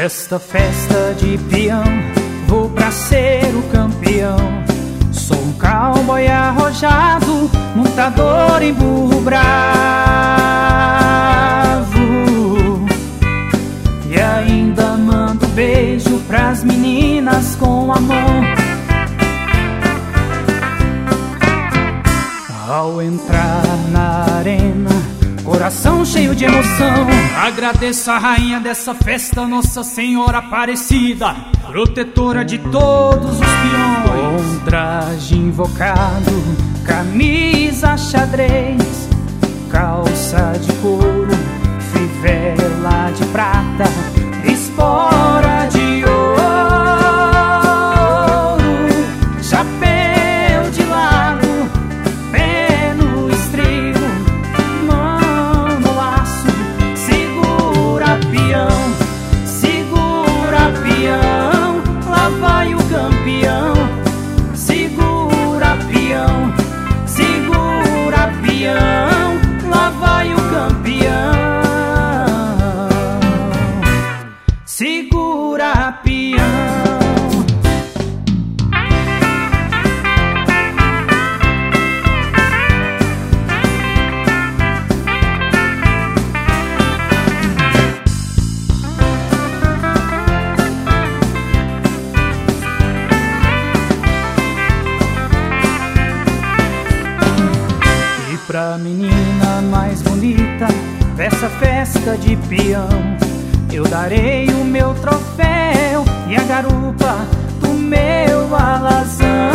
Esta festa de peão, vou pra ser o campeão. Sou um cowboy arrojado, montador em burro bravo. E ainda mando beijo pras meninas com a mão. Ao entrar na arena, coração cheio de emoção, agradeço a rainha dessa festa, Nossa Senhora Aparecida, protetora de todos os peões. Com traje invocado, camisa xadrez, calça de couro, fivela de prata, espora de ouro, chapéu de lado, pé no estribo, mão no laço, segura peão, lá vai o campeão. Segura peão, lá vai o campeão. Segura peão. Pra menina mais bonita dessa festa de peão, eu darei o meu troféu e a garupa do meu alazão.